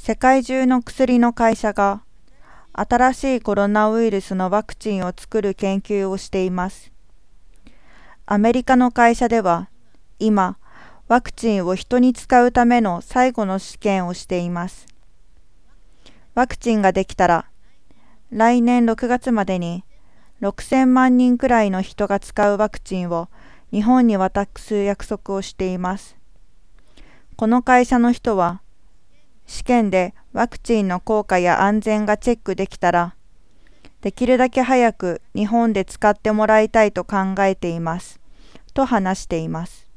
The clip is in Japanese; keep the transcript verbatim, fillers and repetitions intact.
世界中の薬の会社が新しいコロナウイルスのワクチンを作る研究をしています。アメリカの会社では今、ワクチンを人に使うための最後の試験をしています。ワクチンができたら、来年ろくがつまでにろくせんまんにんくらいの人が使うワクチンを日本に渡す約束をしています。この会社の人は、試験でワクチンの効果や安全がチェックできたら、できるだけ早く日本で使ってもらいたいと考えています、と話しています。